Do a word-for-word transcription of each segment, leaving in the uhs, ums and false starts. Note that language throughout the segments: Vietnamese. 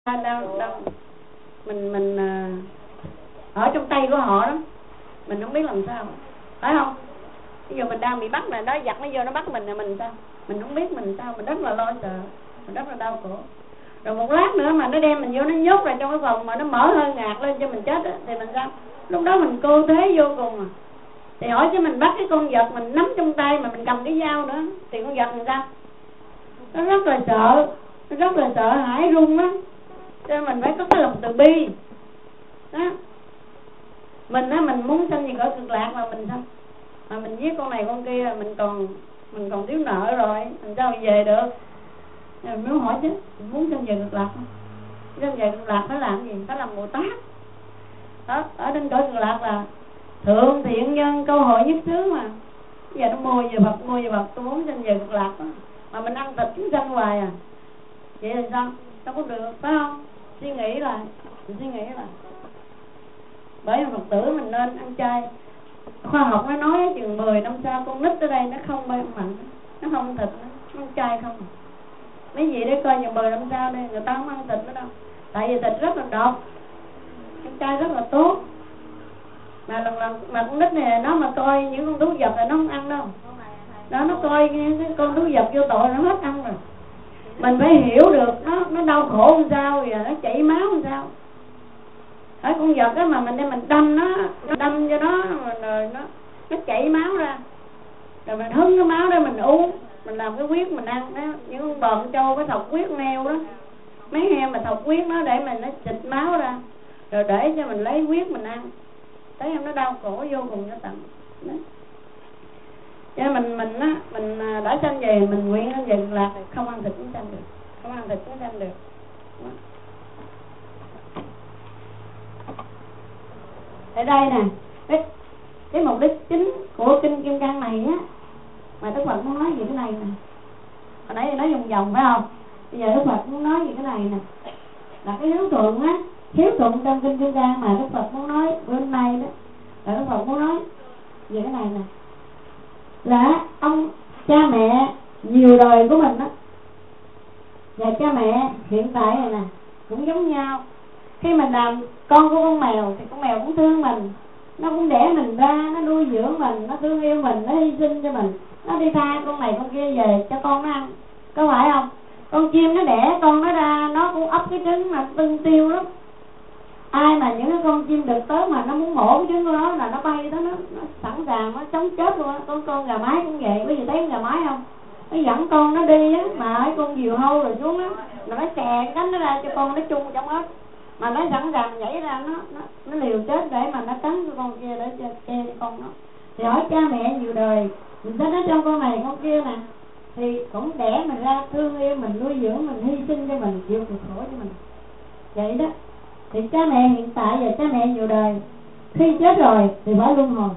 đâu đâu mình mình ở trong tay của họ đó, mình không biết làm sao, phải không? Bây giờ mình đang bị bắt nè, đó giặc nó vô nó bắt mình là mình sao? Mình không biết mình sao, mình rất là lo sợ, mình rất là đau khổ. Rồi một lát nữa mà nó đem mình vô, nó nhốt lại trong cái phòng mà nó mở hơi ngạt lên cho mình chết á, thì mình sao? Lúc đó mình cô thế vô cùng à. Thì hỏi chứ mình bắt cái con vật mình nắm trong tay mà mình cầm cái dao nữa, thì con vật làm sao? Nó rất là sợ, nó rất là sợ hãi run á. Cho nên mình phải có cái lòng từ bi đó. Mình á, mình muốn sanh gì cõi cực lạc mà mình sao? Mà mình giết con này con kia, mình còn mình còn thiếu nợ rồi, mình sao về được? Mình mới hỏi chứ, mình muốn sanh về cực lạc không? Sanh về cực lạc phải làm gì? Phải làm Bồ Tát đó. Ở trên cõi cực lạc là thượng thiện nhân câu hội nhất xứ mà. Bây giờ nó mua về Phật, mua về Phật, tôi muốn sanh về cực lạc đó. Mà mình ăn thịt chúng sanh hoài à, vậy là sao? Đâu có được, phải không? Suy nghĩ lại, mình suy nghĩ lại. Bởi vì Phật tử mình nên ăn chay. Khoa học nó nói chừng mười năm sau con nít ở đây nó không bao mặn, nó không ăn thịt, nó ăn chay không. Mấy gì để coi chừng mười năm sau đây người ta không ăn thịt nữa đâu. Tại vì thịt rất là độc, ăn chay rất là tốt. Mà lần lần mà con nít này nó mà coi những con thú vật là nó không ăn đâu. Đó, nó coi cái con thú vật vô tội nó hết ăn rồi. Mình phải hiểu được nó nó đau khổ làm sao, rồi nó chảy máu làm sao. Ở con vật đó mà mình đem mình đâm nó, nó đâm cho nó rồi nó nó chảy máu ra, rồi mình hứng cái máu đó mình uống, mình làm cái huyết mình ăn đó. Những con bò con trâu cái thọc huyết neo đó, mấy heo mà thọc huyết nó để mình nó xịt máu ra, rồi để cho mình lấy huyết mình ăn. Thấy em nó đau khổ vô cùng cho tận đó. Cho nên mình mình á mình đã sanh về mình nguyện lên về cực lạc, không ăn thịt cũng sanh được, không ăn thịt cũng sanh được đó. Ở đây nè, cái, cái mục đích chính của kinh Kim Cang này á, mà Đức Phật muốn nói về cái này nè. Hồi nãy thì nói vòng vòng phải không? Bây giờ Đức Phật muốn nói về cái này nè, là cái hiếu thuận á, hiếu thuận trong kinh Kim Cang mà Đức Phật muốn nói bên này đó, là Đức Phật muốn nói về cái này nè, là ông cha mẹ nhiều đời của mình á và cha mẹ hiện tại này nè cũng giống nhau. Khi mình làm con của con mèo thì con mèo cũng thương mình, nó cũng đẻ mình ra, nó nuôi dưỡng mình, nó thương yêu mình, nó hy sinh cho mình, nó đi tha con này con kia về cho con nó ăn, có phải không? Con chim nó đẻ con nó ra, nó cũng ấp cái trứng mà tưng tiêu lắm. Ai mà những cái con chim đực tới mà nó muốn mổ cái trứng của nó là nó bay đó, nó, nó sẵn sàng, nó chống chết luôn á. Con con gà mái cũng vậy, bởi vì thấy con gà mái không? Nó dẫn con nó đi á, mà cái con diều hâu rồi xuống á, là nó xè cánh nó ra cho con nó chung trong ếch. Mà nó sẵn sàng nhảy ra, nó nó nó liều chết để mà nó cắn cái con kia để che che cho con nó. Thì hỏi cha mẹ nhiều đời, mình sẽ nói trong con này con kia nè, thì cũng đẻ mình ra, thương yêu mình, nuôi dưỡng mình, hy sinh cho mình, chịu cực khổ cho mình. Vậy đó. Thì cha mẹ hiện tại và cha mẹ nhiều đời, khi chết rồi thì phải luân hồi.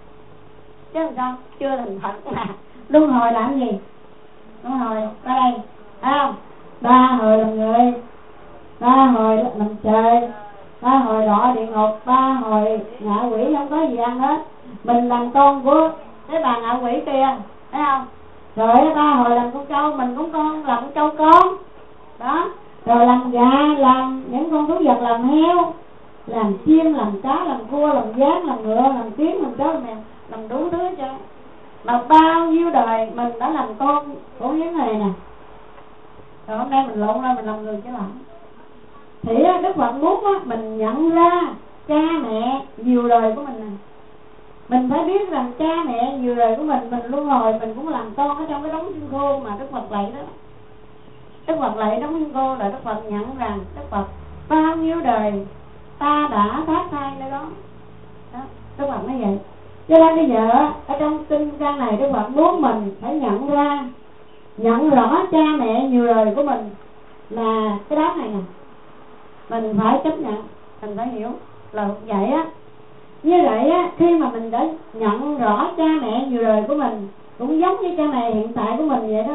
Chứ làm sao? Chưa thành Phật mà luân hồi làm gì? Luân hồi ra đây, thấy không? Ba hồi làm người, ba hồi làm trời, ba hồi đọa địa ngục, ba hồi ngạ quỷ không có gì ăn hết. Mình làm con của cái bà ngạ quỷ kia, thấy không? Rồi ba hồi làm con trâu, mình cũng con làm con trâu con đó. Rồi làm gà, làm những con thú vật, làm heo, làm chim, làm cá, làm cua, làm gián, làm ngựa, làm kiến, làm chó, làm mèo, làm đủ thứ cho. Mà bao nhiêu đời mình đã làm con của những người nè. Rồi hôm nay mình lộn ra mình làm người chứ làm. Thì Đức Phật muốn á, mình nhận ra cha mẹ nhiều đời của mình nè. Mình phải biết rằng cha mẹ nhiều đời của mình, mình luân hồi, mình cũng làm con ở trong cái đống xương khô mà Đức Phật lạy đó. Đức Phật lạy đống xương khô là Đức Phật nhận rằng Đức Phật bao nhiêu đời ta đã phát thai nơi đó. Đó, Đức Phật nói vậy. Cho nên bây giờ ở trong kinh văn này Đức Phật muốn mình phải nhận ra, nhận rõ cha mẹ nhiều đời của mình là cái đám này nè. Mình phải chấp nhận, mình phải hiểu là vậy á. Như vậy á, khi mà mình đã nhận rõ cha mẹ nhiều đời của mình cũng giống như cha mẹ hiện tại của mình vậy đó,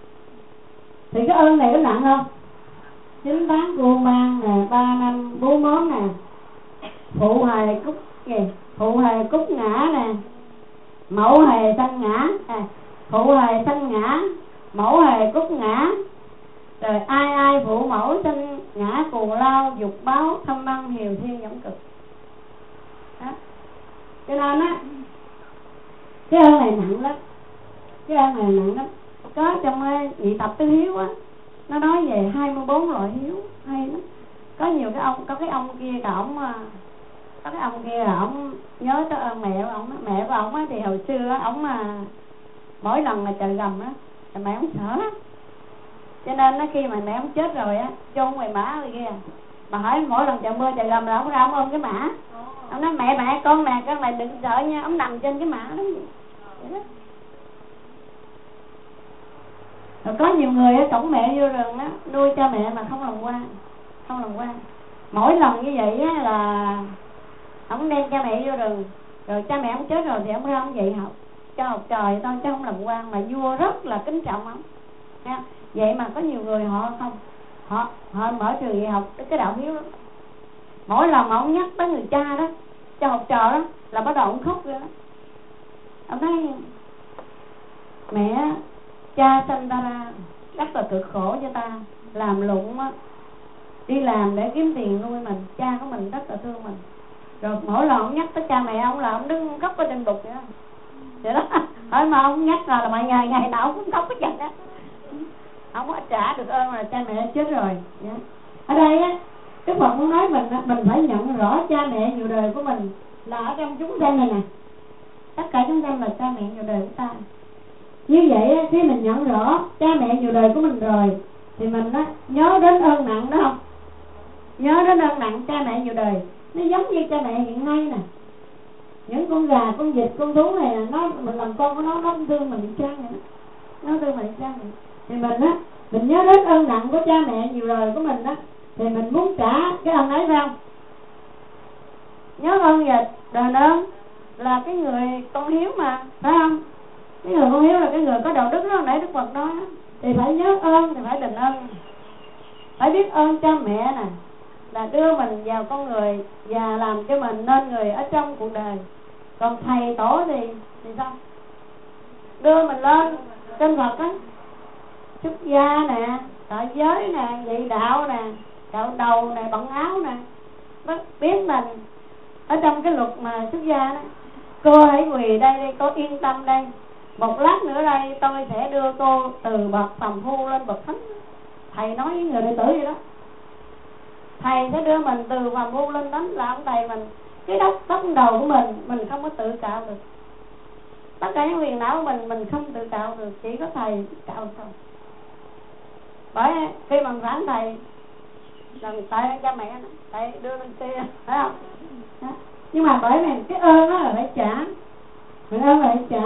thì cái ơn này có nặng không? Chín tháng cô mang nè, ba năm bố món nè, phụ hề cúc gì, phụ hề cúc ngã nè, mẫu hề sanh ngã, à, phụ hề sanh ngã, mẫu hề cúc ngã, Rồi ai ai phụ mẫu sinh ngã cù lao dục báo thâm băng hiều thiên giống cực đó. Cho nên á cái ơn này nặng lắm, cái ơn này nặng lắm. Có trong nhị tập tứ hiếu á, nó nói về hai mươi bốn loại hiếu hay lắm. Có nhiều cái ông, có cái ông kia cả ông, có cái ông kia là ông nhớ tới ơn mẹ của ông, mẹ của ông á thì hồi xưa á, ông mà mỗi lần mà trời gầm á thì mẹ ông sợ lắm. Cho nên nó khi mà mẹ ông chết rồi á, chôn ngoài mã rồi kia, mà hỏi mỗi lần trời mưa trời gầm là ông ra ông ôm cái mã, ông nói mẹ mẹ con nè, con này đừng sợ nha, ông nằm trên cái mã đó vậy đó. Rồi có nhiều người á cổng mẹ vô rừng á, nuôi cha mẹ mà không lòng quan, không lòng quan. Mỗi lần như vậy á là ông đem cha mẹ vô rừng, rồi cha mẹ ông chết rồi thì ông ra ông dạy học cho học trò thôi chứ không làm quan, mà vua rất là kính trọng ông. Nha. Vậy mà có nhiều người họ không, họ họ mở trường dạy học cái đạo hiếu đó. Mỗi lần mà ông nhắc tới người cha đó, cho học trò đó là bắt đầu ông khóc rồi đó. Ông nói mẹ cha sanh ta ra rất là cực khổ cho ta, làm lụng á, đi làm để kiếm tiền nuôi mình, cha của mình rất là thương mình. Rồi mỗi lần ông nhắc tới cha mẹ ông là ông đứng khóc ở trên bục vậy đó. Vậy đó. Hỏi mà ông nhắc là, là mọi ngày ngày nào cũng khóc hết trơn á. Không có trả được ơn là cha mẹ chết rồi. Yeah. Ở đây á, cái Phật muốn nói mình mình phải nhận rõ cha mẹ nhiều đời của mình là ở trong chúng sanh này nè. Tất cả chúng sanh là cha mẹ nhiều đời của ta. Như vậy á, khi mình nhận rõ cha mẹ nhiều đời của mình rồi thì mình á, nhớ đến ơn nặng đó không? Nhớ đến ơn nặng cha mẹ nhiều đời. Nó giống như cha mẹ hiện nay nè, những con gà, con vịt, con thú này nó mình làm con của nó, nó thương mình đi chăng vậy đó. Nó thương mình đi chăng vậy. Thì mình á, mình nhớ đến ơn nặng của cha mẹ nhiều đời của mình á, thì mình muốn trả cái ơn ấy phải không? Nhớ ơn và đền ơn là cái người con hiếu mà, phải không? Cái người con hiếu là cái người có đạo đức đó, nãy Đức Phật nói đó. Thì phải nhớ ơn thì phải đền ơn. Phải biết ơn cha mẹ nè, là đưa mình vào con người và làm cho mình nên người ở trong cuộc đời. Còn thầy tổ thì thì sao? Đưa mình lên trên Phật á, xuất gia nè, tại giới nè, dạy đạo nè, đạo đầu nè, bận áo nè, nó biến mình ở trong cái luật mà xuất gia đó. Cô hãy quỳ đây đây, cô yên tâm đây, một lát nữa đây tôi sẽ đưa cô từ bậc phàm phu lên bậc thánh. Thầy nói với người đệ tử vậy đó, thầy sẽ đưa mình từ phàm phu lên thánh, là ông thầy mình cái đốc tóc đầu của mình mình không có tự cạo được. Tất cả những phiền não của mình mình không tự cạo được, chỉ có thầy cạo thôi. Bởi khi mà phản thầy lần tại cha mẹ nó thầy đưa lên xe, phải không đó. Nhưng mà bởi vì cái ơn đó là phải trả, mình ơn là phải trả.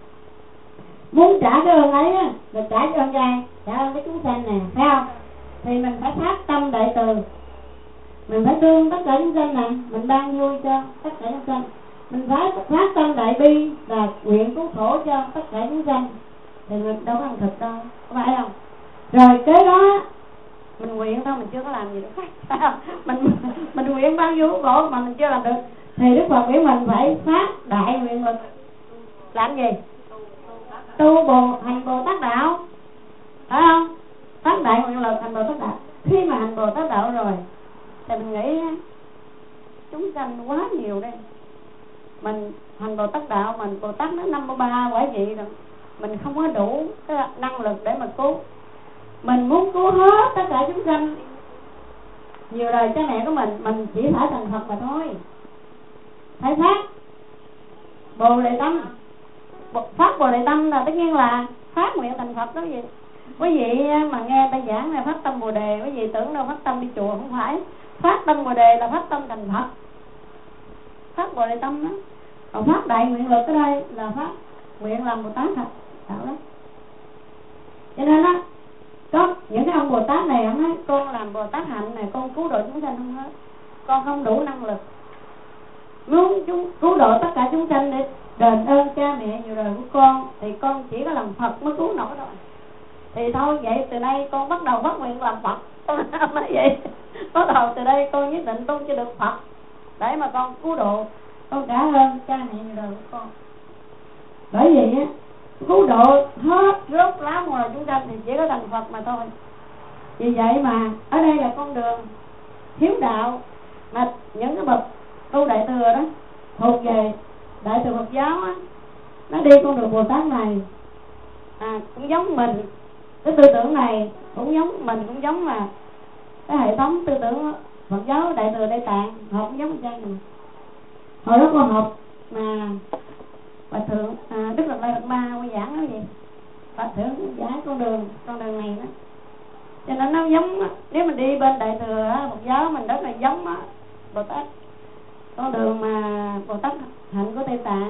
Muốn trả cái ơn ấy á, là trả cái ơn ai? Trả ơn cái chúng sanh nè, phải không? Thì mình phải phát tâm đại từ, mình phải thương tất cả chúng sanh nè, mình ban vui cho tất cả chúng sanh. Mình phải phát tâm đại bi là nguyện cứu khổ cho tất cả chúng sanh. Thì mình đâu có ăn thịt đâu, có phải không? Rồi kế đó mình nguyện thôi, mình chưa có làm gì được, phải không? Mình mình nguyện bao nhiêu khổ mà mình chưa làm được, thì Đức Phật nghĩ mình phải phát đại nguyện lực. Làm gì? Tu bồ hành Bồ Tát đạo, phải không? Phát đại nguyện lực hành Bồ Tát đạo. Khi mà hành Bồ Tát đạo rồi thì mình nghĩ chúng sanh quá nhiều đây, mình hành Bồ Tát đạo, mình Bồ Tát nó năm mươi ba quả vị rồi, mình không có đủ cái năng lực để mà cứu. Mình muốn cứu hết tất cả chúng sanh nhiều đời cha mẹ của mình, mình chỉ phải thành Phật mà thôi. Phải phát Bồ Đề Tâm. Phát Bồ Đề Tâm là tất nhiên là phát nguyện thành Phật đó gì. Quý vị mà nghe ta giảng là phát tâm Bồ Đề, quý vị tưởng đâu phát tâm đi chùa, không phải. Phát tâm Bồ Đề là phát tâm thành Phật, phát Bồ Đề Tâm đó. Còn phát đại nguyện lực ở đây là phát nguyện làm Bồ Tát thật đạo đó. Cho nên đó, có những cái ông Bồ Tát này ông nói con làm Bồ Tát hạnh này, con cứu độ chúng sanh không hết, con không đủ năng lực. Muốn chúng cứu độ tất cả chúng sanh để đền ơn cha mẹ nhiều đời của con thì con chỉ có làm Phật mới cứu nổi rồi. Thì thôi vậy từ nay con bắt đầu phát nguyện làm Phật. Ông nói vậy, bắt đầu từ đây con nhất định tu cho được Phật để mà con cứu độ, con trả ơn cha mẹ nhiều đời của con. Bởi vì á, cứu độ hết rốt lá ngoài chúng sanh thì chỉ có thành Phật mà thôi. Vì vậy mà ở đây là con đường hiếu đạo, mà những cái bậc tu đại thừa đó thuộc về đại thừa Phật giáo á, nó đi con đường Bồ Tát này à, cũng giống mình. Cái tư tưởng này cũng giống mình, cũng giống là cái hệ thống tư tưởng Phật giáo đại thừa Tây Tạng, họ cũng giống như mình. Hồi đó con học mà Hòa thượng à, Đức Đạt Lai Lạt Ma qua giảng nói gì, Hòa thượng giảng con đường con đường này đó, cho nên nó giống, nếu mình đi bên đại thừa Phật giáo mình rất là giống Bồ Tát, con đường mà Bồ Tát hạnh của Tây Tạng.